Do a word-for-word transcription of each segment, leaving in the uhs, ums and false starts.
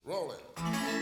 Roll it.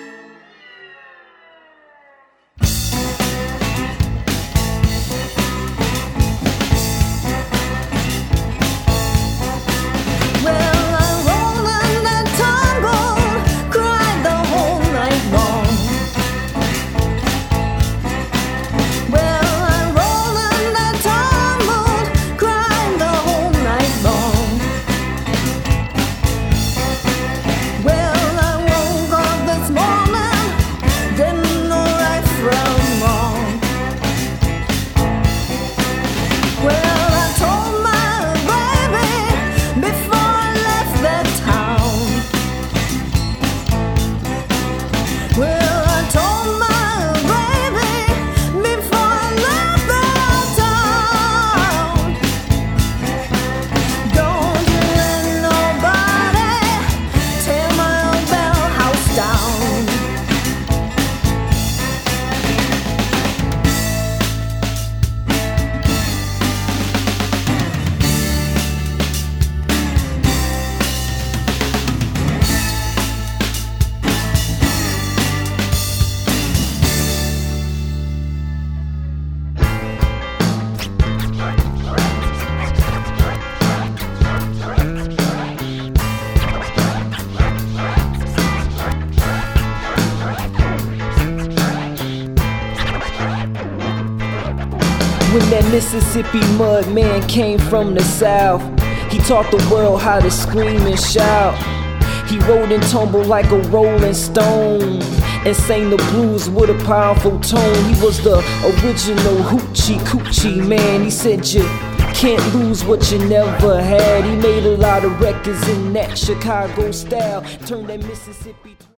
When that Mississippi mud man came from the South, he taught the world how to scream and shout. He rode and tumbled like a rolling stone and sang the blues with a powerful tone. He was the original hoochie coochie man. He said you can't lose what you never had. He made a lot of records in that Chicago style, turned that Mississippi